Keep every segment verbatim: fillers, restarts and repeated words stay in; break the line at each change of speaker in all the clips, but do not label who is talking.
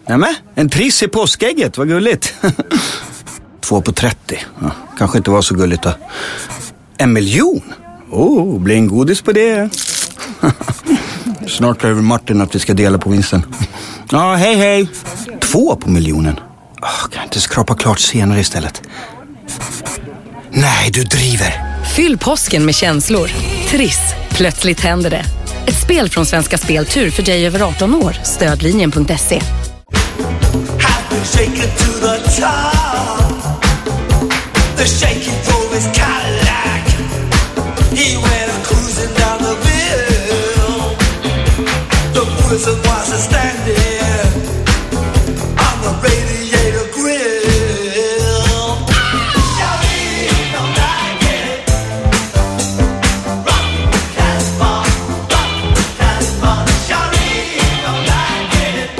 Nämen, en triss i påskägget, vad gulligt. Två på trettio, ja, kanske inte var så gulligt då. En miljon? Oh, blir en godis på det. Snart över Martin att vi ska dela på vinsten. Ja, hej hej. Två på miljonen. Oh, kan jag inte skrapa klart senare istället? Nej, du driver.
Fyll påsken med känslor. Triss, plötsligt händer det. Ett spel från Svenska Speltur för dig över arton år. Stödlinjen punkt se.
The shaky drove his Cadillac. He went cruising down the hill. The prison was a standing on the radiator grill. Shawty don't like it. Rock Casbah, rock Casbah. Shawty don't like it.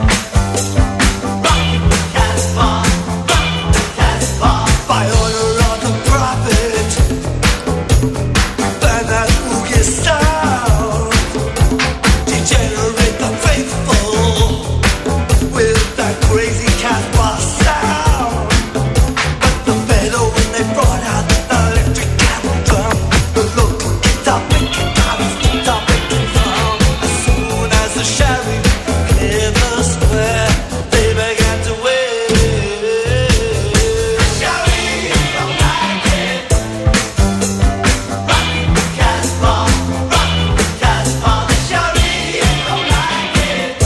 Rock Casbah, rock Casbah. By order of the prophet, burn that boogie sound. Degenerate the faithful with that crazy Casbah sound. But the better when they brought out the electric cat drum, the local guitar picking out his guitar picking drum. As soon as the sheriff cleared the square, they began to wave. Sheriff don't like it. Rock Casbah, rock Casbah. The sheriff don't like it.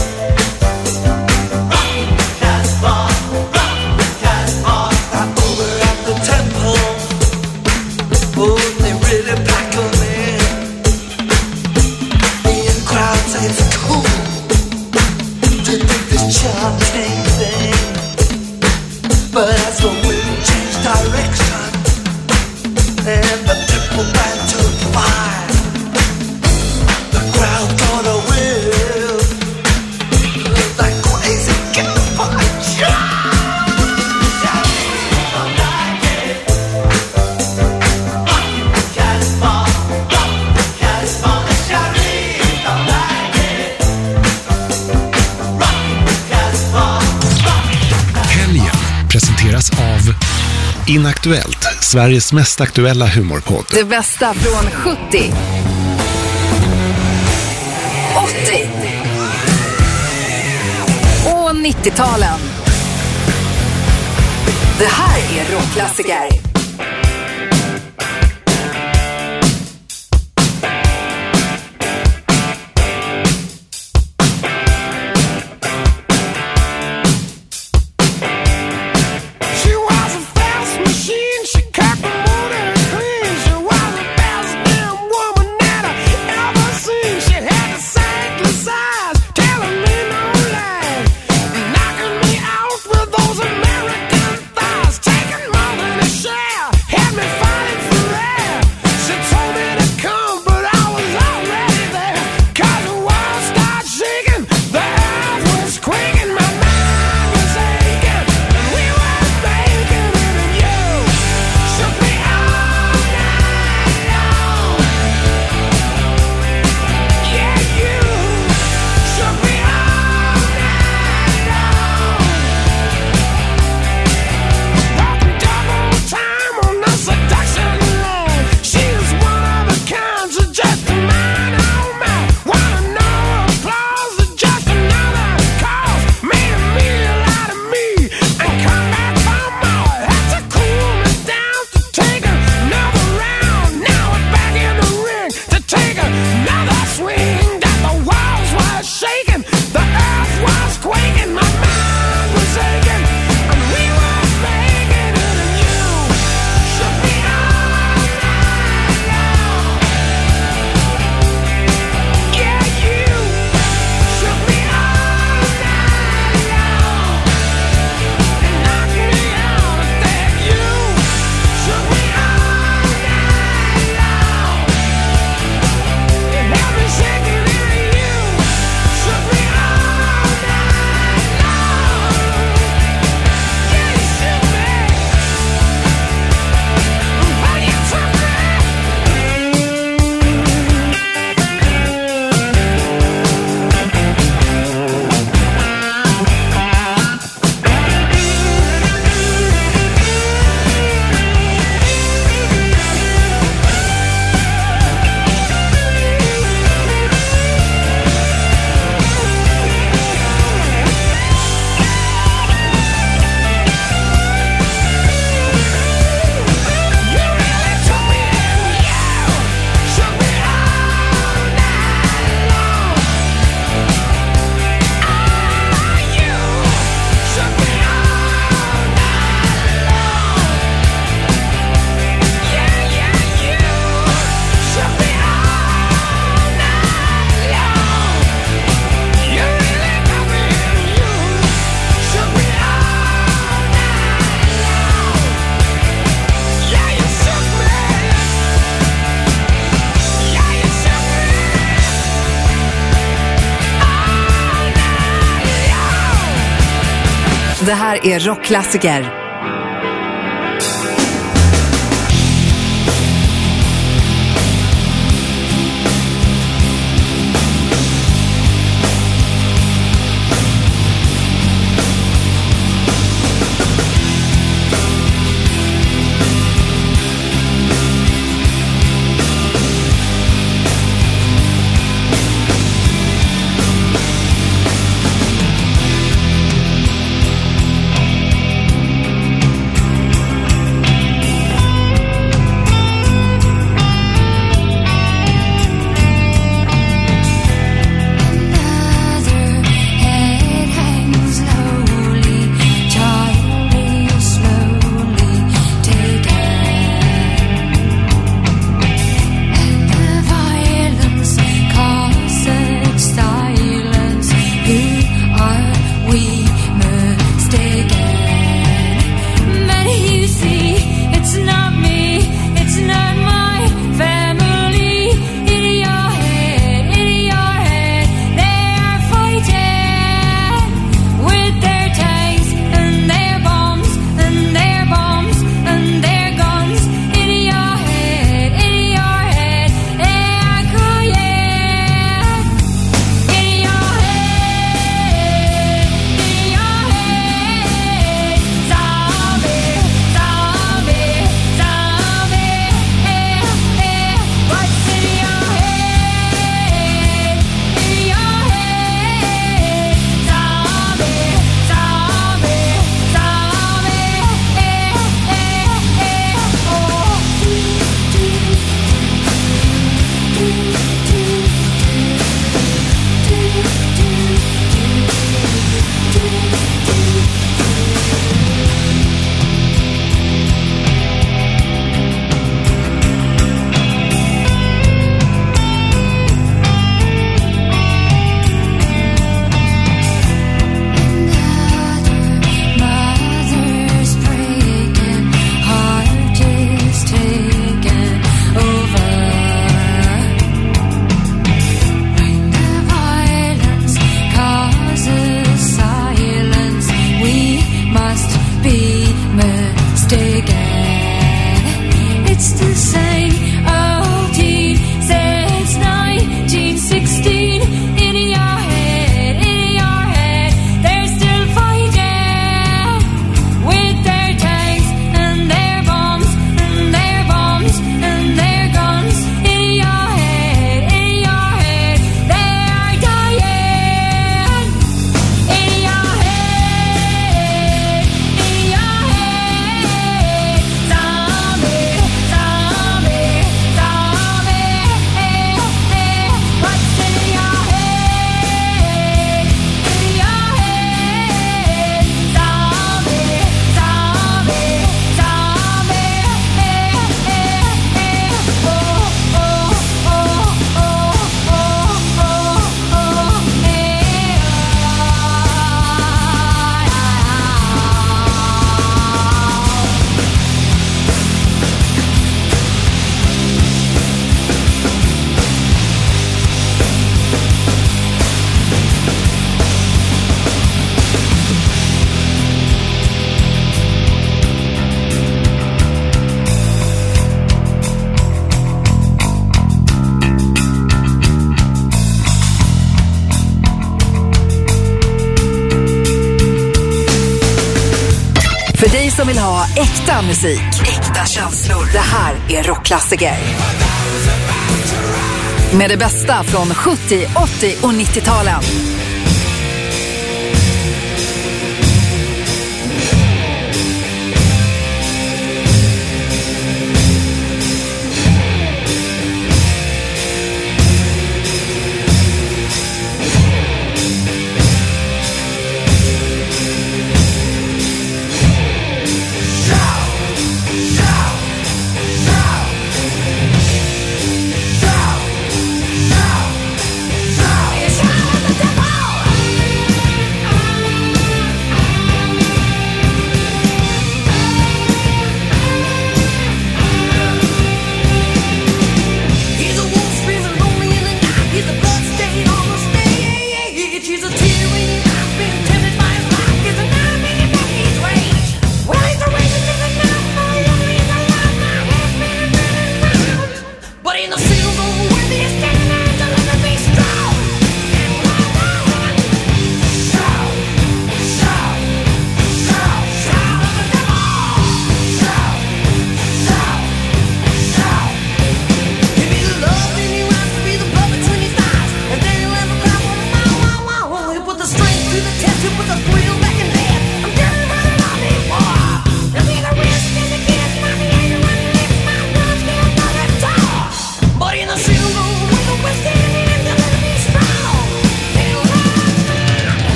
Rock Casbah, rock Casbah. Now over at the temple, oh, they really pack 'em in. The in crowd say it's cool to do this chanting thing. But as the wind changed direction and the temple band took fire, the crowd got a whiff. Like crazy, get the fucking shot. Shawty don't like it. Rock Casbah, rock Casbah. Shawty don't like it. Rock Casbah, rock.
Helgen presenteras av Inaktuellt, Sveriges mest aktuella humorpodd.
Det bästa från sjuttio, åttio och nittio-talen. Det här är rockklassiker.
She was a fast machine, she cut the motor clean. She was the best damn woman that I ever seen. She had the sightless eyes, telling me no lies, knocking me out with those American thighs, taking more than a shot.
Det här är rockklassiker. För dig som vill ha äkta musik, äkta känslor. Det här är rockklassiker. Med det bästa från sjuttio, åttio och nittio-talen.
Shout, shout, shout.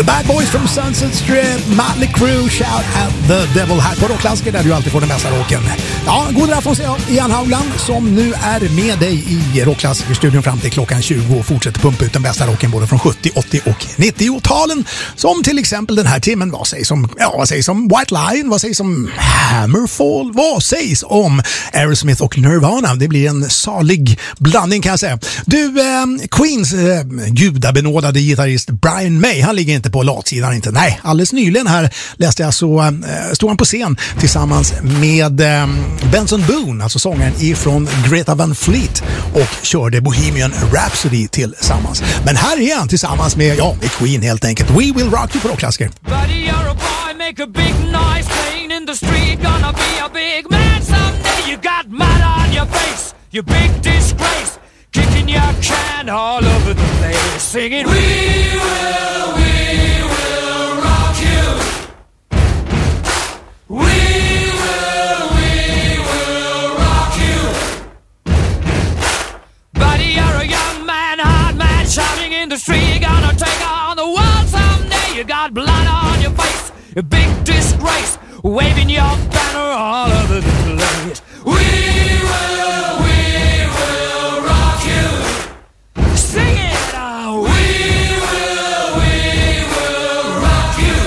The Bad Boys from Sunset Strip, Mötley Crüe, Shout at the Devil här på Rockklassiker där du alltid får den bästa rocken. Ja, god afton säger jag, Ian Haugland som nu är med dig i Rockklassiker-studion fram till klockan tjugo och fortsätter pumpa ut den bästa rocken både från sjuttio, åttio och nittio-talen. Som till exempel den här timmen, vad sägs om, ja, vad sägs om White Lion, vad sägs om Hammerfall, vad sägs om Aerosmith och Nirvana. Det blir en salig blandning kan jag säga. Du, eh, Queens eh, gudabenådade gitarrist Brian May, han ligger inte på latsidan inte. Nej, alldeles nyligen här läste jag så eh, stod han på scen tillsammans med eh, Benson Boone, alltså sångaren ifrån Greta Van Fleet, och körde Bohemian Rhapsody tillsammans. Men här är han tillsammans med, ja, med Queen helt enkelt. We Will Rock You på Rockklassiker.
Buddy, you're a boy, make a big noise, playing in the street, gonna be a big man someday. You got mud on your face, you big disgrace, kicking your can all over the place, singing, we will, we will rock you. We will, we will rock you. Buddy, you're a young man, hard man, shouting in the street, gonna take on the world someday. You got blood on your face, a big disgrace, waving your banner all over the place. We will, we will rock you. Sing it out. We will, we will rock you.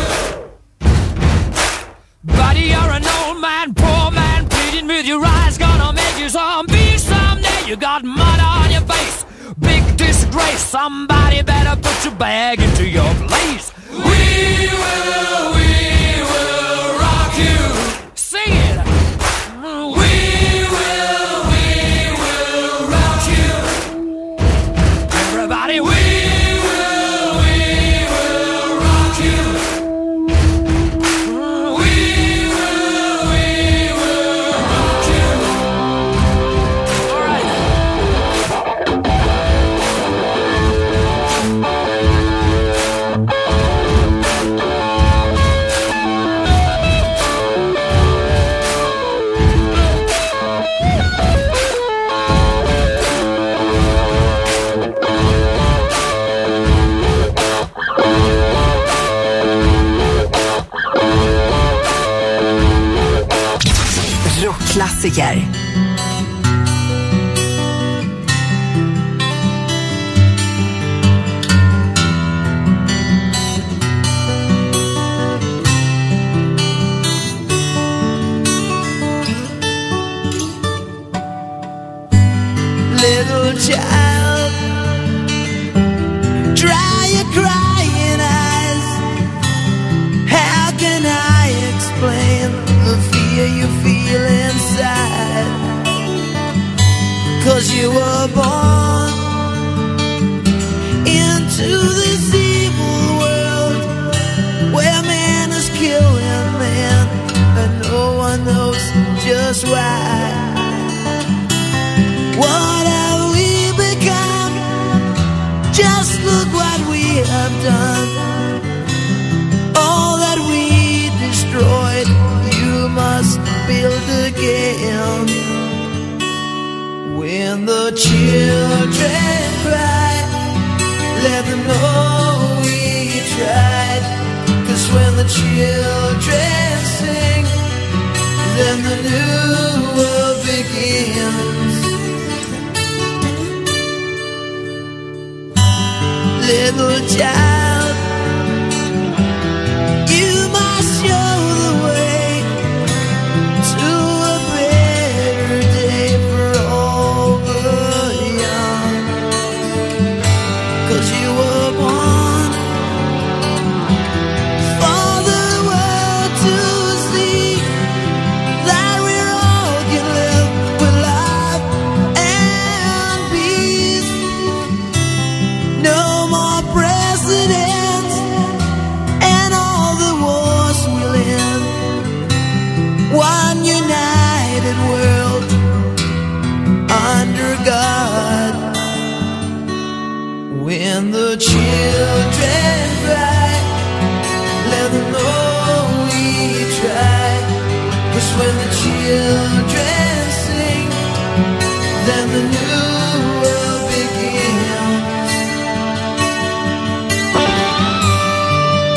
Buddy, you're an old man, poor man, pleading with your eyes, gonna make you zombie someday. You got mud on your face, big disgrace, somebody better put your bag into your place. We will, we will rock you. Sing it. We will, we will rock you. Everybody, we will, we will rock you. We will, we will rock you. All right.
Rockklassiker.
Little child, dry your crying eyes. How can I explain the fear you feel inside? 'Cause you were born into this evil world where man is killing man and no one knows just why. What have we become? Just look what we have done. All that we destroyed, you must build again. When the children cry, let them know we tried. 'Cause when the children sing, then the new world begins. Little child, you must show the way to a better day for all the young. 'Cause you were born for the world to see that we all can live with love and peace. No more presidents and all the wars we'll end. One united world under God. When the children cry, let them know we tried. 'Cause when the children sing, then the new world begins.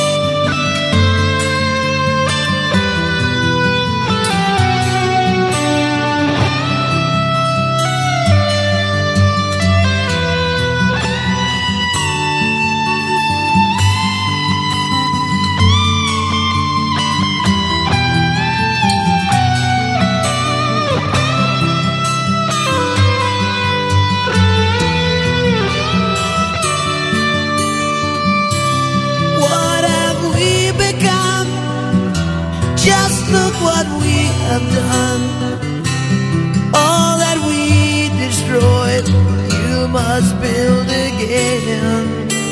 was built again.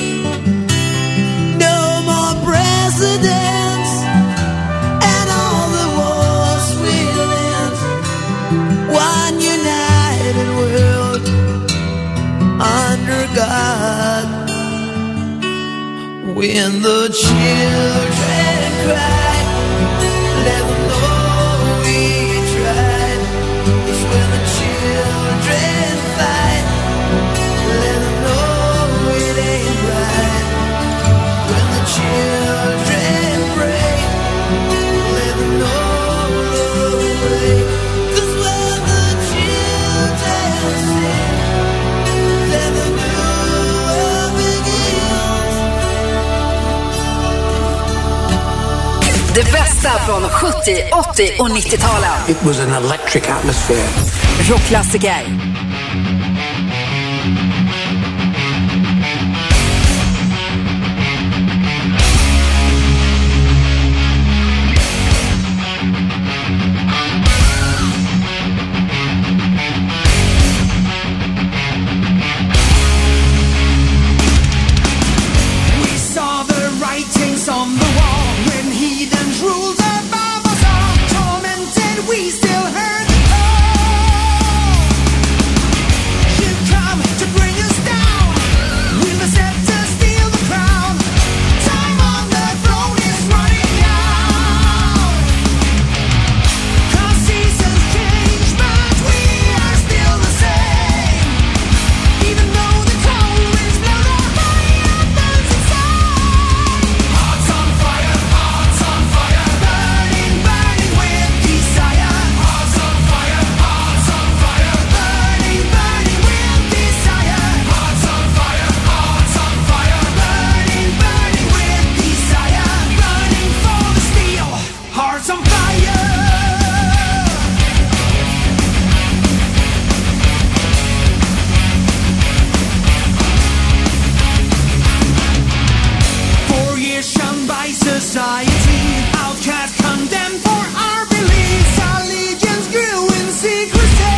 No more presidents, and all the wars will end. One united world under God. When the children cry, let them know we tried. 'Cause when the children fight, let them know it ain't right. When the children pray, let them know the way. 'Cause when the children sing, let them know begins.
Det bästa från sjuttio, åttio och nittio-talen.
It was an electric atmosphere.
Rockklassiker.
We saw the writings on the wall when heathens ruled above us all. Tormented, we still heard the call. You come to bring us down. Will the scepter steal the crown? Time on the throne is running out. 'Cause seasons change, but we are still the same. Even though the cold winds blow, the fire burns inside. Hearts on fire, hearts on fire, burning, burning with desire. Hearts on fire, hearts on fire, burning, burning with desire. Hearts on fire, hearts on fire, burning, burning with desire. Burning for the steel, hearts on fire. Four years shunned by society, outcast condemned for our beliefs. Our legions grew in secrecy.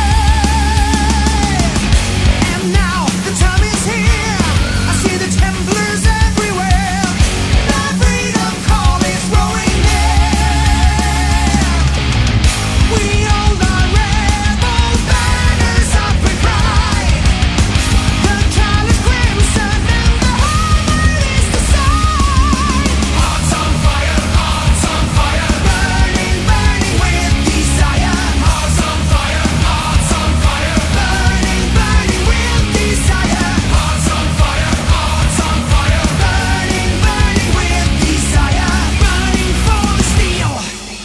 And now the time is here. I see the Templars everywhere. The freedom call is roaring near. We hold our rebel banners up and cry. The colours crimson and the hammer is the sign. Hearts on fire, hearts on fire, burning, burning with desire. Hearts on fire, hearts on fire, burning, burning with desire. Hearts on fire, hearts on fire, burning, burning with desire. Burning for the steel.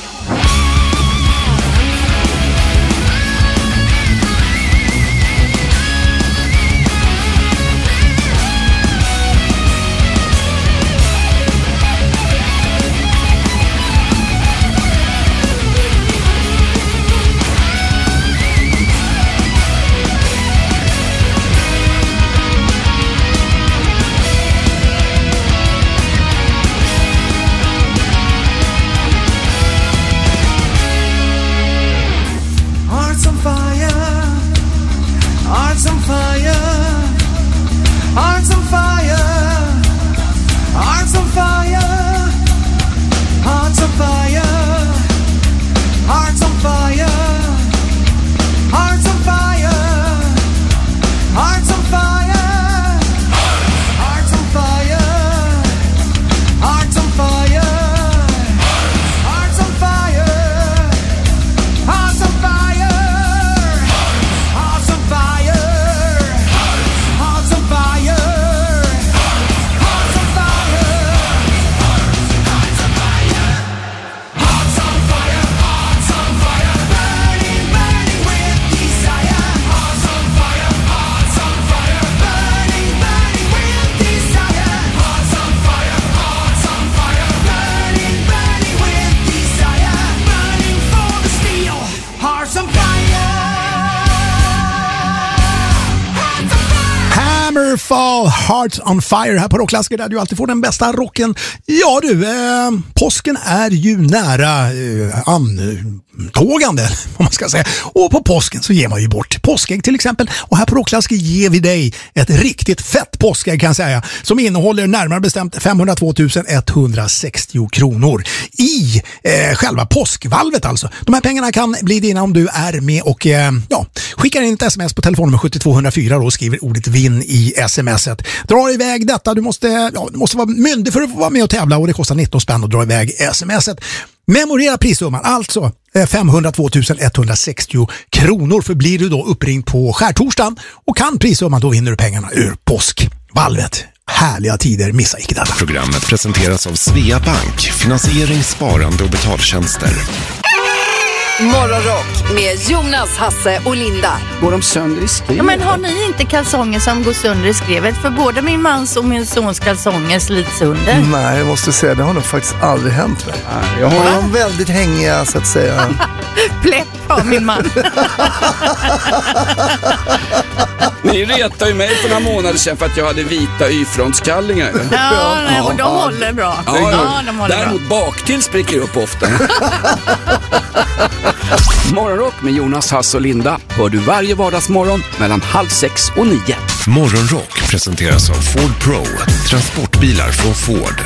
Hearts on fire, hearts on fire, hearts on fire, hearts on fire, hearts on fire, hearts on fire, hearts on fire, hearts on fire, hearts on fire, hearts on fire, hearts on fire. Hearts on fire, hearts on fire, hearts on fire, hearts on fire, hearts on fire, hearts on fire, hearts on fire, burning, burning with desire. Hearts on fire, hearts on fire, burning, burning with desire. Hearts on fire, hearts on fire, burning, burning with desire. Burning for the steel. Hearts on fire. Hearts on fire.
Hammerfall, Hearts on Fire här på Rockklassiker där du alltid får den bästa rocken. Ja du, eh, påsken är ju nära. Eh, an, tågande, om man ska säga. Och på påsken så ger man ju bort påskägg till exempel. Och här på Rockklassiker ger vi dig ett riktigt fett påskägg kan jag säga, som innehåller närmare bestämt femhundratvå tusen etthundrasextio kronor i eh, själva påskvalvet alltså. De här pengarna kan bli dina om du är med och eh, ja, skickar in ett sms på telefonnummer sju två noll fyra och skriver ordet vinn i smset. Dra iväg detta, du måste, ja, du måste vara myndig för att få vara med och tävla och det kostar nitton spänn att dra iväg smset. Memorera prissumman, alltså femhundratvå tusen etthundrasextio kronor, för blir du då uppringd på skärtorsdagen och kan prissumman, då vinner du pengarna ur påskvalvet. Härliga tider, missa icke detta.
Programmet presenteras av Svea Bank, finansiering, sparande och betaltjänster.
Morgonrock med Jonas, Hasse och Linda.
Går de sönder i skrevet?
Ja, men har ni inte kalsonger som går sönder i skrevet? För både min mans och min sons kalsonger slits sönder.
Nej, jag måste säga, det har nog faktiskt aldrig hänt mig. Jag har dem väldigt hängiga, så att säga.
Pläpp av min man.
Ni retade ju mig för några månader sedan för att jag hade vita y-frontskallingar.
Ja, nej, och de ja. håller bra.
Ja, ja.
Ja, de håller
Däremot
bra.
baktill spricker upp ofta. Morgonrock med Jonas, Hasse och Linda hör du varje vardagsmorgon mellan halv sex och nio.
Morgonrock presenteras av Ford Pro, transportbilar från Ford.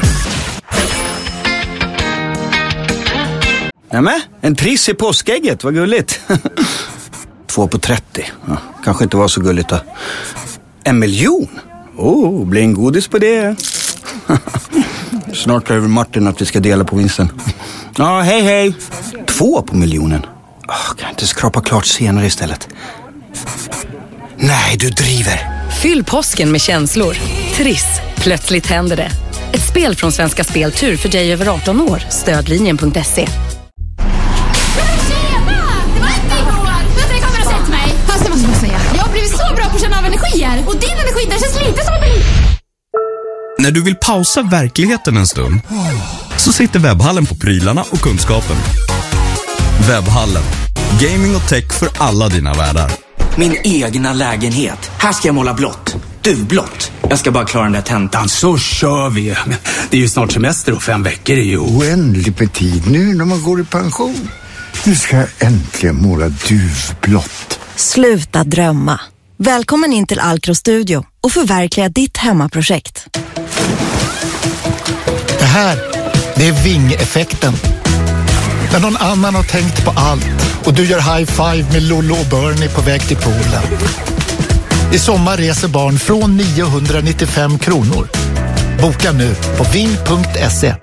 Nämen, en triss i påskägget, vad gulligt. Två på trettio, ja, kanske inte var så gulligt då. En miljon? Oh, blir en godis på det. Snart över Martin att vi ska dela på vinsten. Ja, hej hej. Två på miljonen. Oh, kan jag inte skrapa klart senare istället? Nej, du driver.
Fyll påsken med känslor. Triss, plötsligt händer det. Ett spel från Svenska Speltur för dig över arton år. Stödlinjen punkt se.
Jag har blivit så bra på att känna av energier. Och din energi, den känns lite som en...
När du vill pausa verkligheten en stund, så sitter Webbhallen på prylarna och kunskapen. Webbhallen. Gaming och tech för alla dina världar.
Min egna lägenhet. Här ska jag måla blått. Duvblått. Jag ska bara klara den där tentan.
Så kör vi. Det är ju snart semester och fem veckor är ju
oändligt med tid nu när man går i pension. Nu ska jag äntligen måla duvblått.
Sluta drömma. Välkommen in till Alcro Studio och förverkliga ditt hemmaprojekt.
Det här, det är Ving-effekten. När någon annan har tänkt på allt och du gör high five med Lolo och Bernie på väg till poolen. I sommar reser barn från niohundranittiofem kronor. Boka nu på ving punkt se.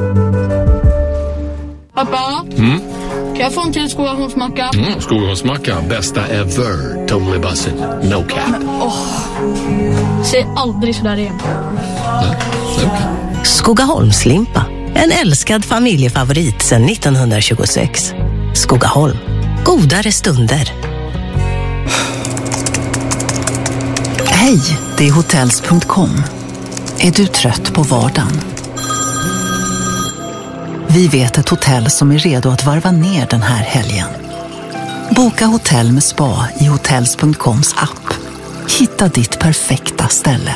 Pappa?
Mm?
Kan jag få en till skogahornsmacka?
Mm, skogahornsmacka, bästa ever. Totally buzzed, no cap.
Men, åh. Säg aldrig sådär igen.
Nej, det är okej.
Skogaholmslimpa, en älskad familjefavorit sedan nittonhundratjugosex. Skogaholm, godare stunder.
Hej, det är hotels punkt com. Är du trött på vardagen? Vi vet ett hotell som är redo att varva ner den här helgen. Boka hotell med spa i hotels punkt coms app. Hitta ditt perfekta ställe.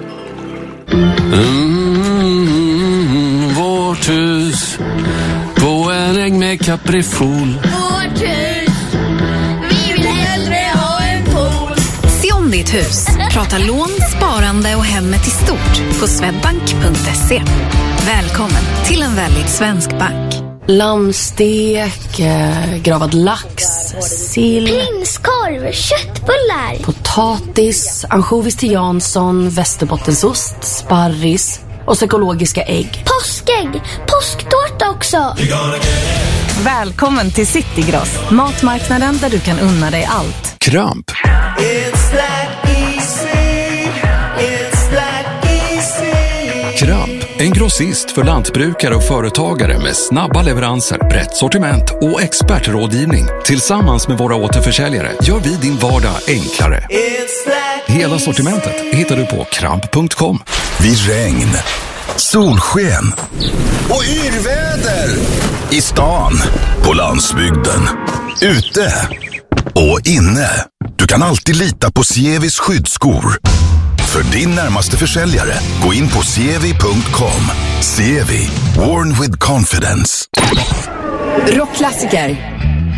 Mm, vårt hus på en äng med kaprifol.
Vårt hus, vi vill hellre ha en pool.
Se om ditt hus. Prata lån, sparande och hemmet i stort på swedbank punkt se. Välkommen till en väldigt svensk bank.
Lammstek, gravad lax, sill,
Prinskorv, köttbullar,
potatis, ansjovis till Jansson, västerbottensost, sparris och ekologiska ägg.
påskägg, påsktårta också.
Välkommen till Citygross, matmarknaden där du kan unna dig allt.
Kramp. Kramp, en grossist för lantbrukare och företagare med snabba leveranser, brett sortiment och expertrådgivning. Tillsammans med våra återförsäljare gör vi din vardag enklare. Hela sortimentet hittar du på kramp punkt com.
Vid regn, solsken och yrväder. I stan, på landsbygden, ute och inne. Du kan alltid lita på Sievis skyddsskor. För din närmaste försäljare, gå in på sievi punkt com. Sievi, worn with confidence.
Rockklassiker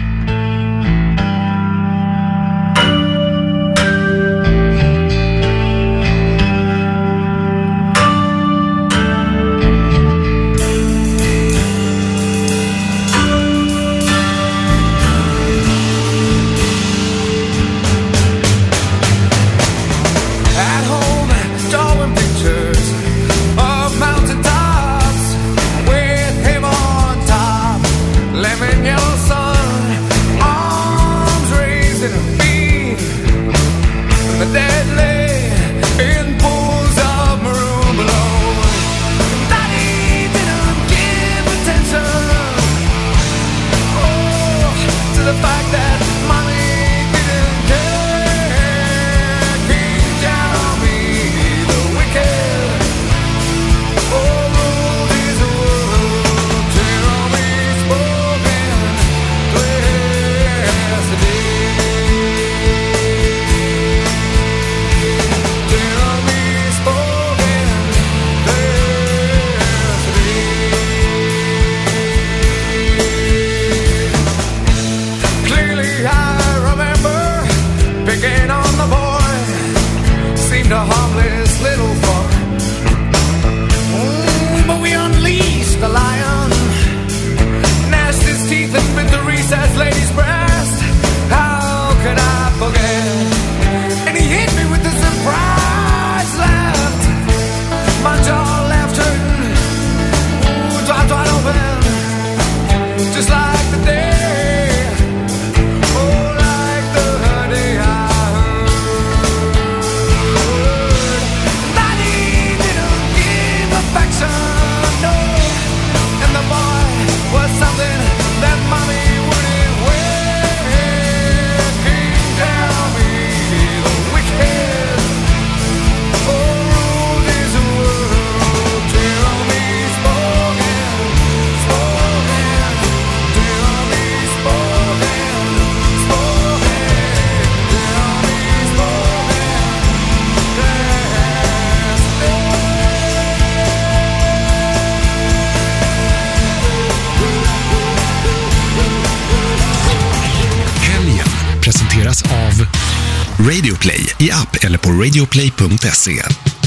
Radioplay i app eller på radioplay punkt se.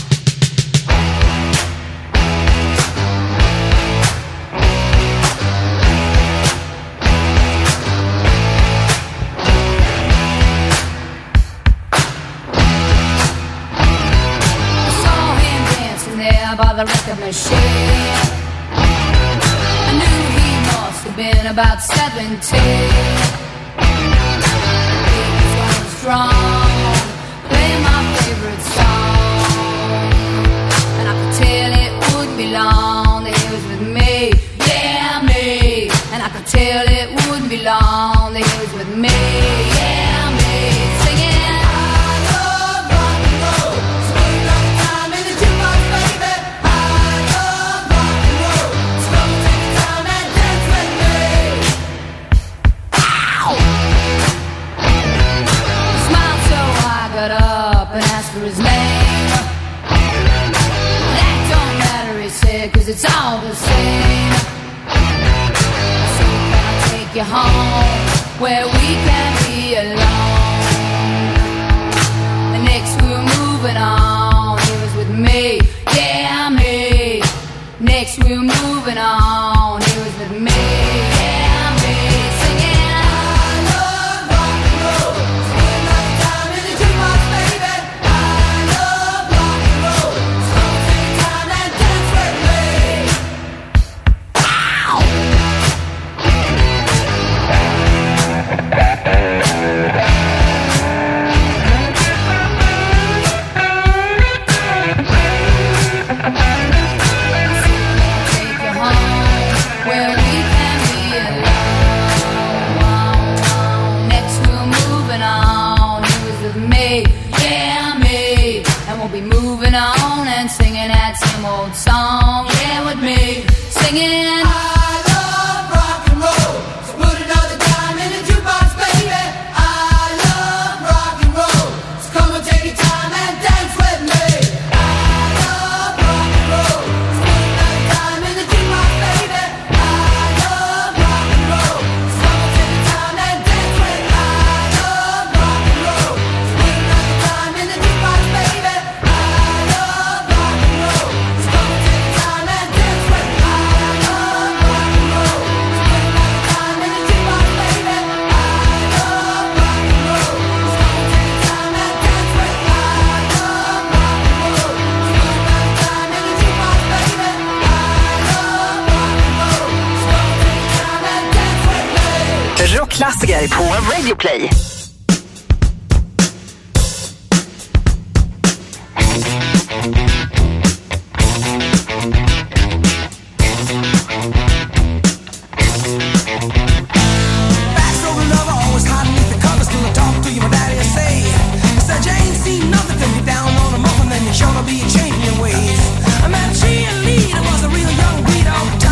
By the record machine, I knew he must have been about seventeen. He was going strong, playing my favorite song, and I could tell it wouldn't be long that he was with me, yeah me. And I could tell it wouldn't be long that he was with me, yeah me, singing. For his name, that don't matter, he said, cause it's all the same. So can I take you home where we can be alone? The next we were moving on, he was with me, yeah me. Next we were moving on, he was with me, yeah me, singing. Moving on and singing that same old song, yeah, with me, singing. I love rock and roll, so put another dime in the jukebox, baby. I love rock and roll, so come and take your time and dance with me. I love rock and roll, so put another dime in the jukebox, baby. I love rock and roll, so come and take your time and dance with me. I love rock and roll, so put another dime in the jukebox, baby.
Rockklassiker på Radioplay.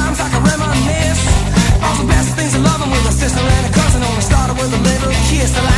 Sister and a cousin only started with a little kiss.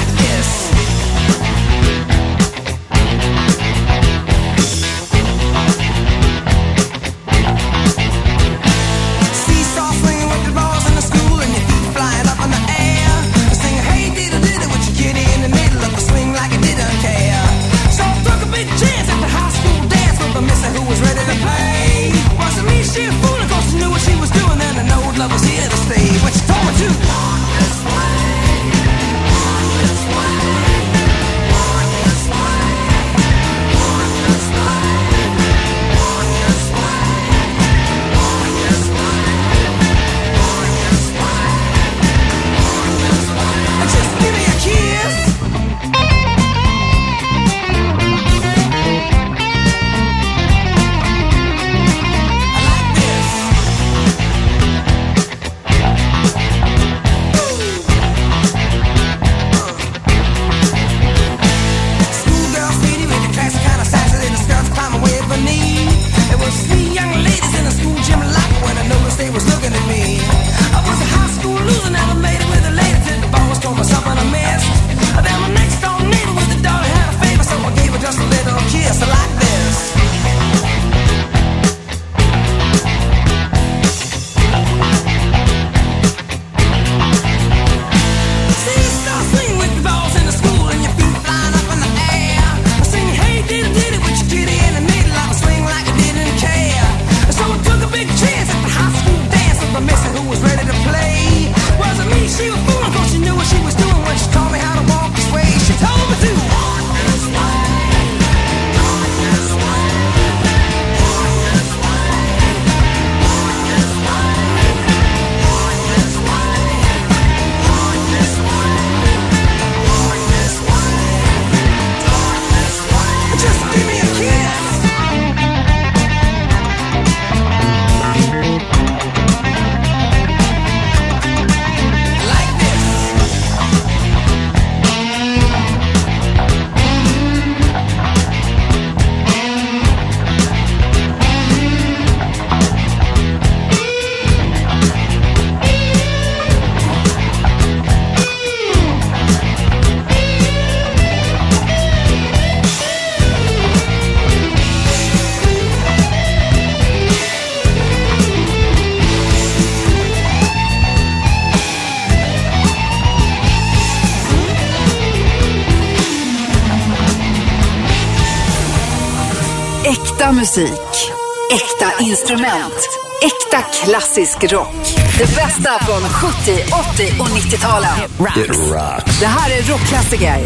Äkta musik. Äkta instrument. Äkta klassisk rock. Det bästa från sjuttio, åttio och nittio-talen.
It rocks.
Det här är rockklassiker.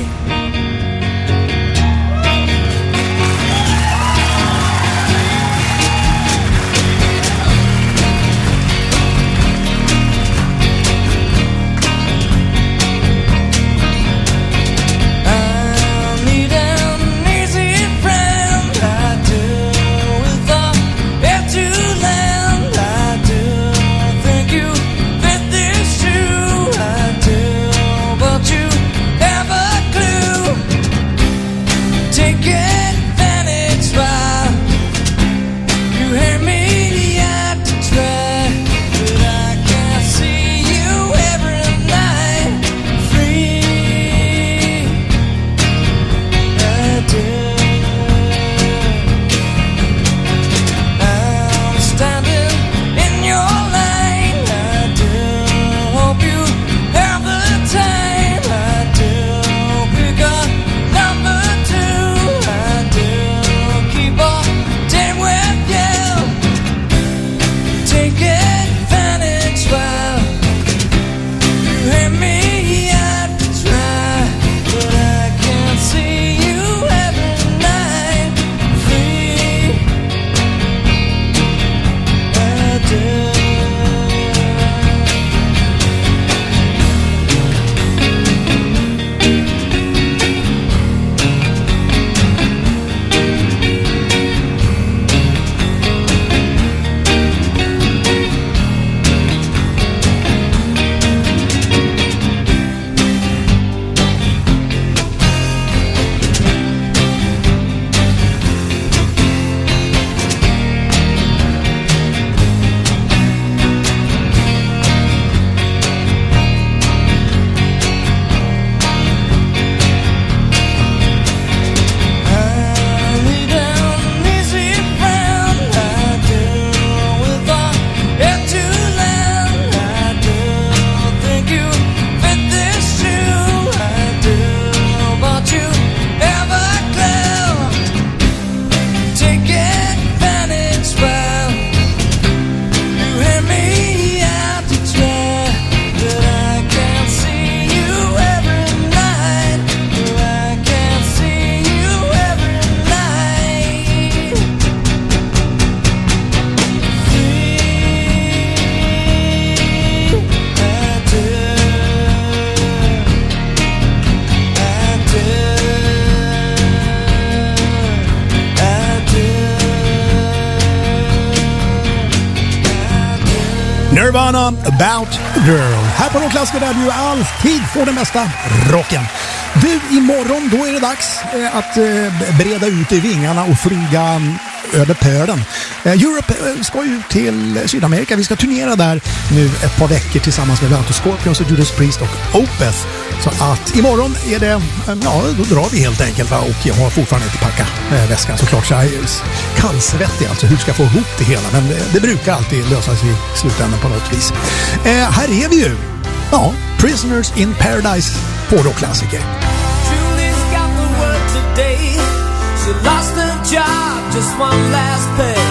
Nirvana, About Girl. Här på Rockklassiker där du alltid får den bästa rocken. Du, imorgon då är det dags eh, att eh, breda ut i vingarna och flyga över pölen. Eh, Europe eh, ska ju till Sydamerika. Vi ska turnera där nu ett par veckor tillsammans med bland annat Scorpions och Judas Priest och Opeth. Så att imorgon är det, eh, ja då drar vi helt enkelt, va? Och jag har fortfarande inte packat eh, väskan såklart. Så jag är kallsvettig alltså hur ska jag få ihop det hela. Men det, det brukar alltid lösas i slutändan på något vis. Eh, här är vi ju, ja, Prisoners in Paradise på Rockklassiker.
Julie's got the word today. She lost her job, just one last pay.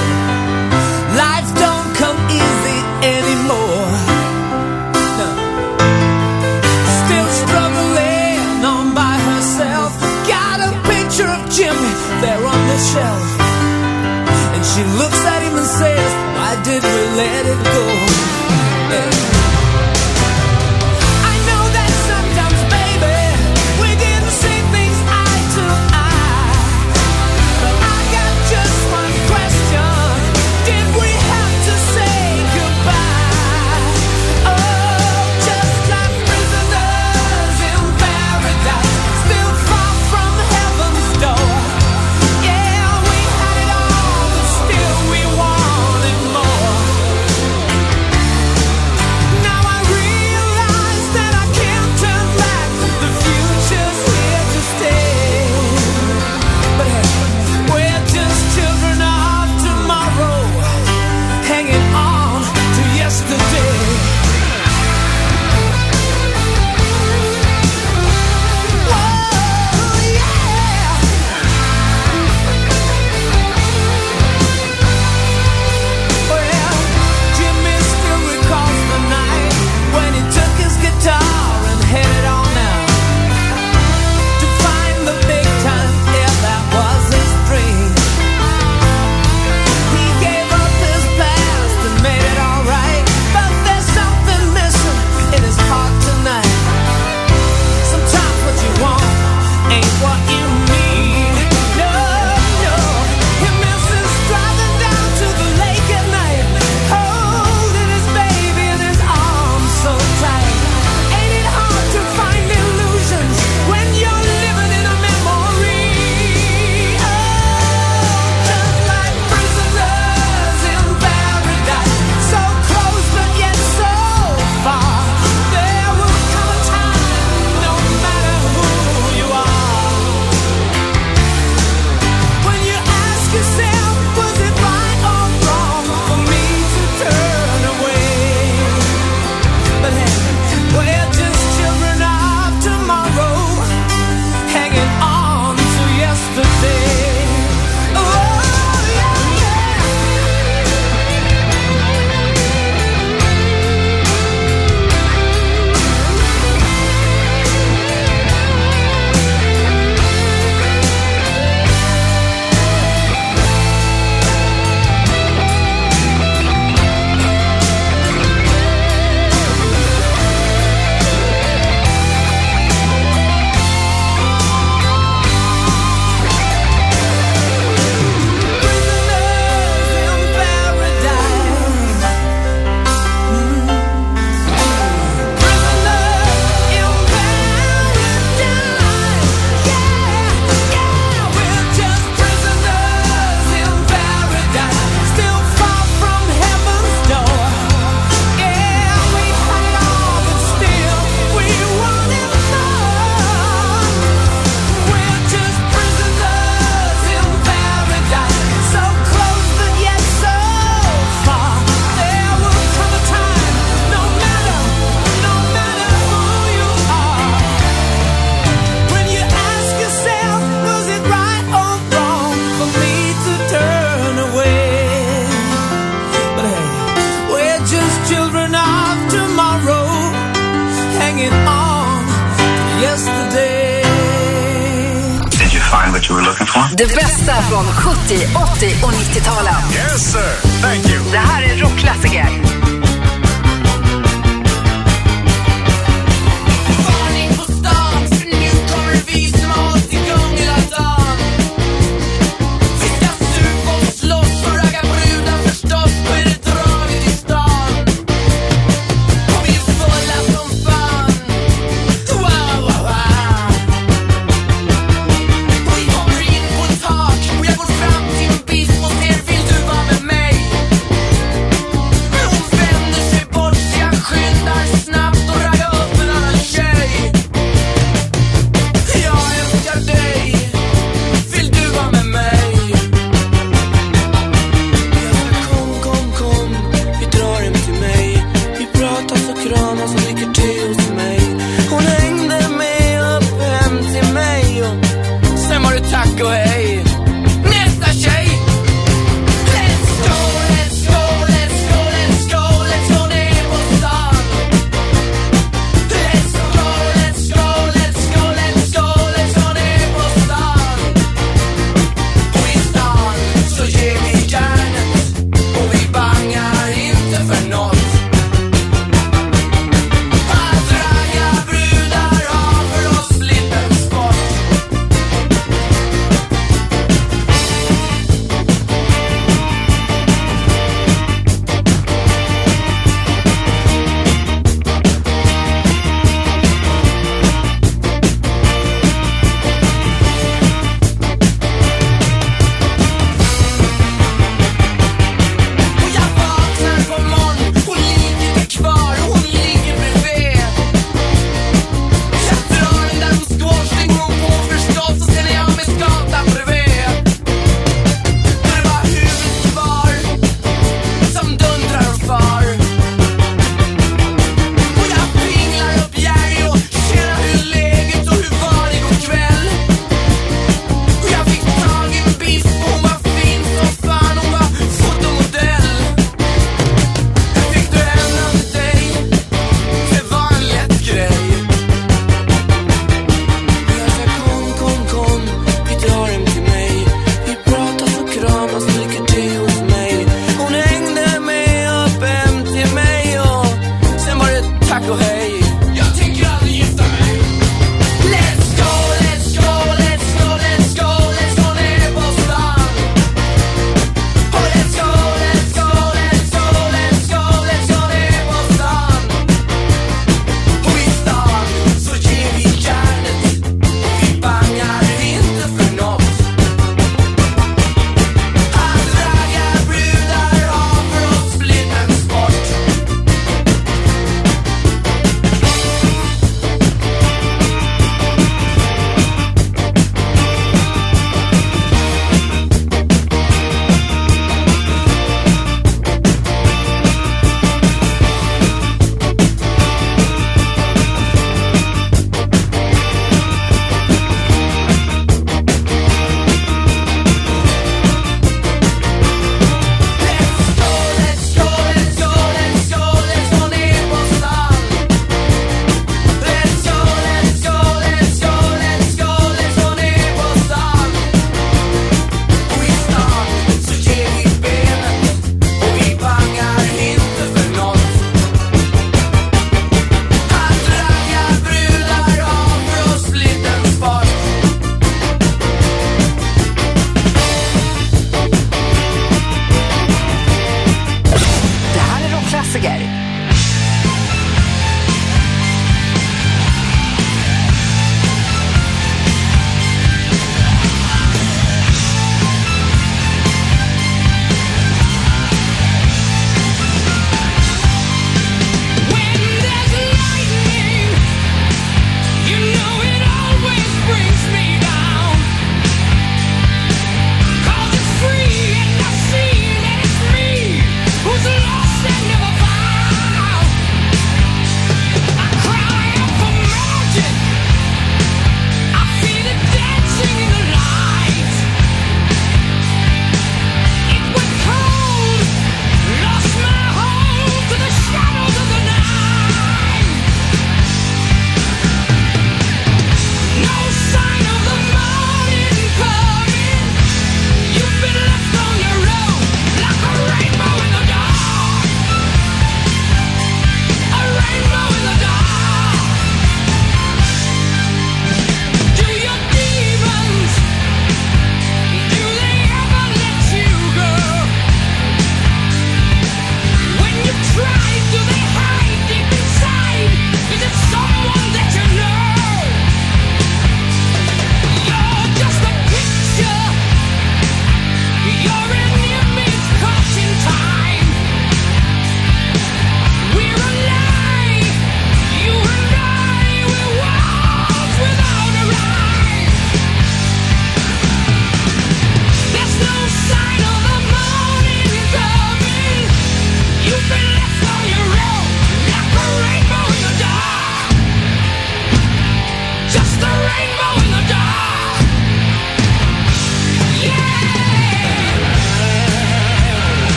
Life don't come easy anymore. No. Still struggling on by herself. Got a picture of Jimmy there on the shelf. And she looks at him and says, why did we let it go? Yeah.
what you were looking for?
Det bästa från sjuttio, åttio och nittio-talen.
Yes sir, thank you.
Det här är rockklassiker.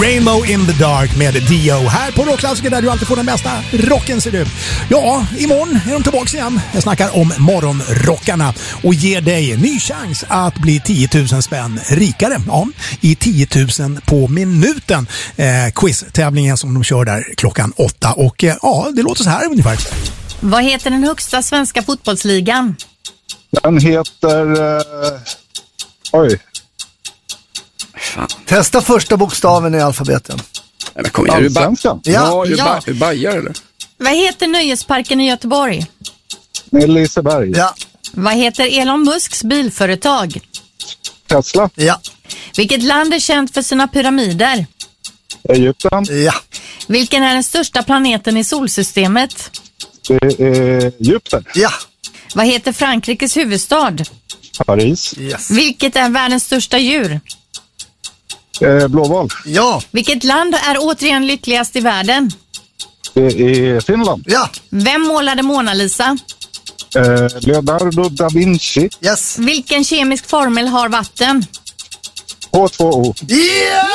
Rainbow in the Dark med Dio. Här på Rockklassiker där du alltid får den bästa rocken, ser du. Ja, imorgon är de tillbaka igen. Jag snackar om morgonrockarna och ger dig ny chans att bli tio tusen spänn rikare. Ja, i tio tusen på minuten. Eh, quiz-tävlingen som de kör där klockan åtta. Och eh, ja, det låter så här ungefär.
Vad heter den högsta svenska fotbollsligan?
Den heter... Eh... Oj.
Fan. Testa första bokstaven i alfabeten.
Nej, men kom igen, är du ba-
ja.
Ja,
Ja.
ba- du bajar eller?
Vad heter nöjesparken i Göteborg?
Liseberg.
Ja.
Vad heter Elon Musks bilföretag?
Tesla.
Ja.
Vilket land är känt för sina pyramider?
Egypten.
Ja.
Vilken är den största planeten i solsystemet?
Det är Egypten.
Ja.
Vad heter Frankrikes huvudstad?
Paris.
Yes.
Vilket är världens största djur?
Eh, blåval.
Ja.
Vilket land är återigen lyckligast i världen?
Det är Finland.
Ja.
Vem målade Mona Lisa?
Eh, Leonardo da Vinci.
Yes.
Vilken kemisk formel har vatten?
H två O.
Yeah!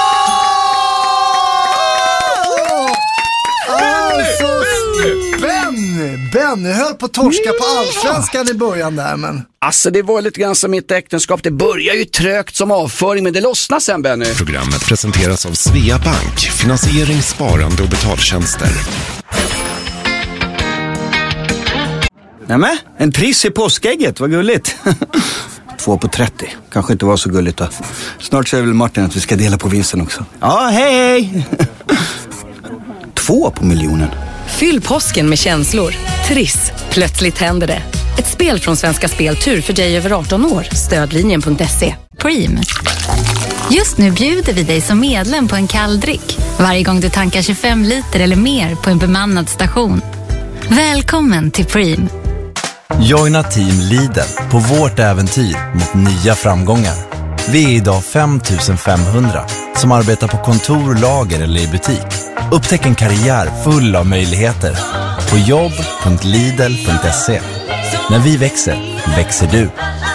Alltså, Ben! Ben, jag höll på att torska på allsvenskan i början där, men...
Alltså det var lite grann som mitt äktenskap. Det börjar ju trögt som avföring, men det lossnar sen, Benny.
Programmet presenteras av Svea Bank, finansiering, sparande och betaltjänster.
Nämen, en triss i påskägget, vad gulligt. Två på trettio, kanske inte var så gulligt då. Snart säger väl Martin att vi ska dela på vinsten också. Ja, hej hej! Två på miljonen.
Fyll påsken med känslor. Triss, plötsligt händer det. Ett spel från Svenska Spel Tur för dig över arton år. Stödlinjen punkt se.
Preem. Just nu bjuder vi dig som medlem på en kall dryck varje gång du tankar tjugofem liter eller mer på en bemannad station. Välkommen till Preem.
Joina Team Lidl på vårt äventyr mot nya framgångar. Vi är idag fem tusen femhundra som arbetar på kontor, lager eller i butik. Upptäck en karriär full av möjligheter på jobb punkt lidl punkt se. När vi växer, växer du.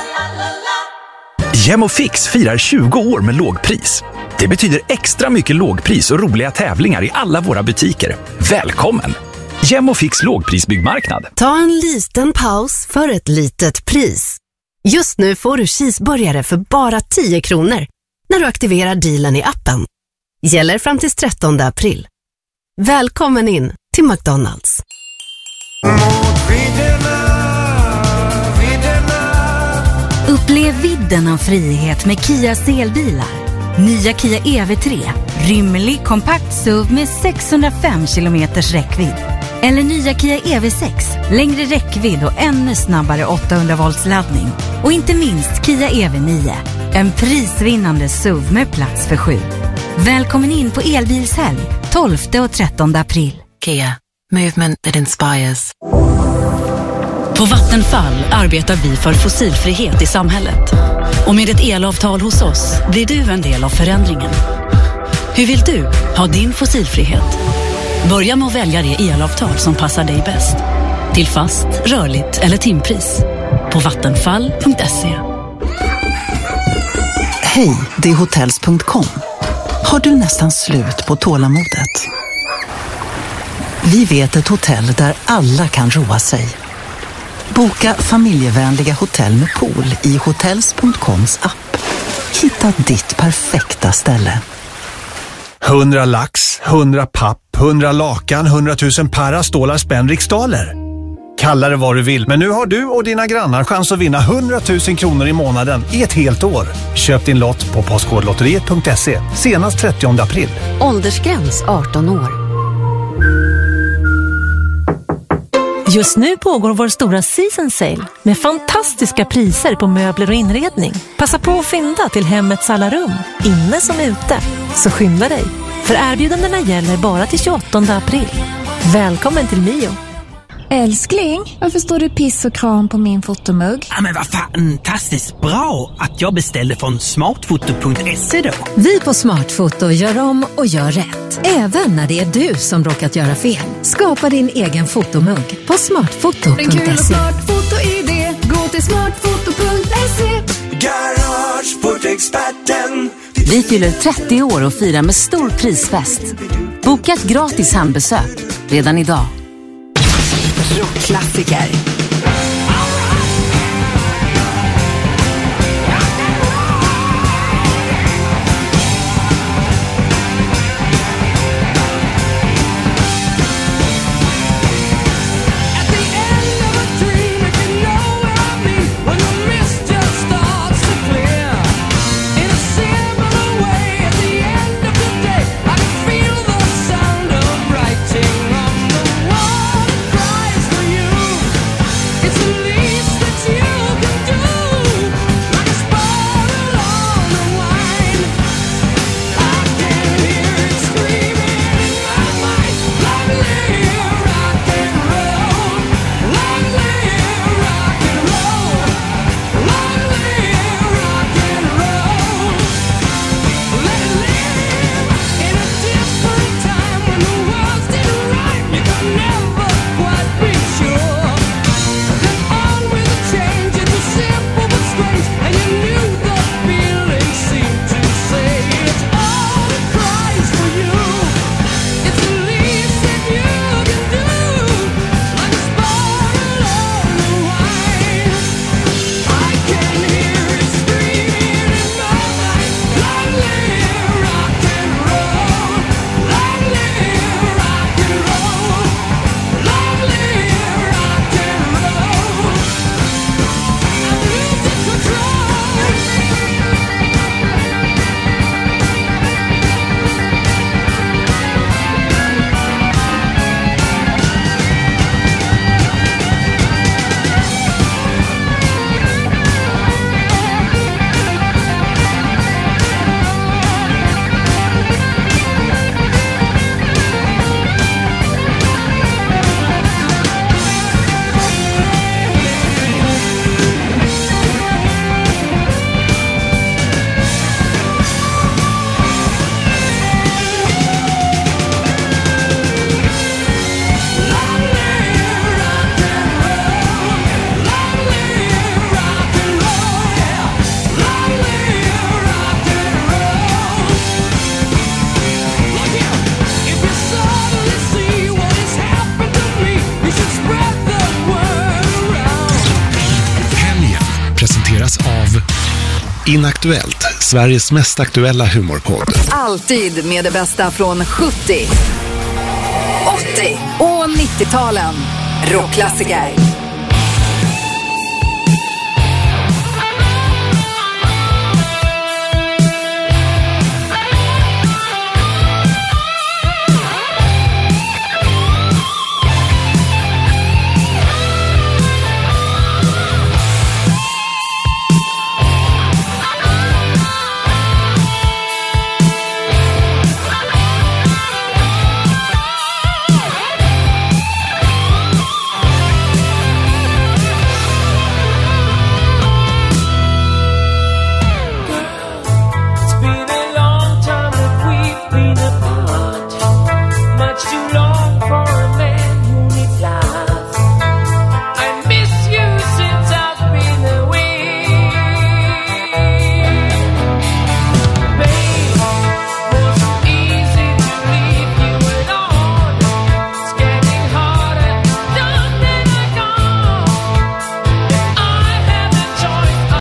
Gemofix firar tjugo år med lågpris. Det betyder extra mycket lågpris och roliga tävlingar i alla våra butiker. Välkommen! Gemofix lågprisbyggmarknad.
Ta en liten paus för ett litet pris. Just nu får du cheeseburgare för bara tio kronor när du aktiverar dealen i appen. Gäller fram till trettonde april. Välkommen in till McDonalds.
Upplev vidden av frihet med Kia elbilar. Nya Kia E V tre. Rymlig, kompakt S U V med sexhundrafem kilometers räckvidd. Eller nya Kia E V sex. Längre räckvidd och ännu snabbare åttahundra volts laddning. Och inte minst Kia E V nio. En prisvinnande S U V med plats för sju. Välkommen in på elbilshelg tolfte och trettonde april.
Kia. Movement that inspires. På Vattenfall arbetar vi för fossilfrihet i samhället. Och med ett elavtal hos oss blir du en del av förändringen. Hur vill du ha din fossilfrihet? Börja med att välja det elavtal som passar dig bäst. Till fast, rörligt eller timpris. På vattenfall punkt se.
Hej, det är hotels punkt com. Har du nästan slut på tålamodet? Vi vet ett hotell där alla kan roa sig. Boka familjevänliga hotell med pool i hotels punkt coms app. Hitta ditt perfekta ställe.
Hundra lax, hundra papp, hundra lakan, hundratusen para, stålar, spänn, riksdaler. Kalla det vad du vill, men nu har du och dina grannar chans att vinna hundratusen kronor i månaden i ett helt år. Köp din lott på postkodlotteriet punkt se senast trettionde april.
Åldersgräns arton år.
Just nu pågår vår stora season sale med fantastiska priser på möbler och inredning. Passa på att fynda till hemmets alla rum, inne som ute. Så skynda dig, för erbjudandena gäller bara till tjugoåttonde april. Välkommen till Mio.
Älskling, varför står det piss och kram på min fotomugg?
Ja, men vad fantastiskt bra att jag beställde från smartfoto punkt se då.
Vi på Smartfoto gör om och gör rätt. Även när det är du som råkat göra fel. Skapa din egen fotomugg på smartfoto punkt se.
En kul smartfoto-idé. Gå till smartfoto punkt se.
Garageportexperten,
Vi fyller trettio år och firar med stor prisfest. Boka ett gratis hembesök redan idag.
Rockklassiker.
Av Inaktuellt, Sveriges mest aktuella humorpodd.
Alltid med det bästa från sjuttio, åttio och nittio-talen. Rockklassiker.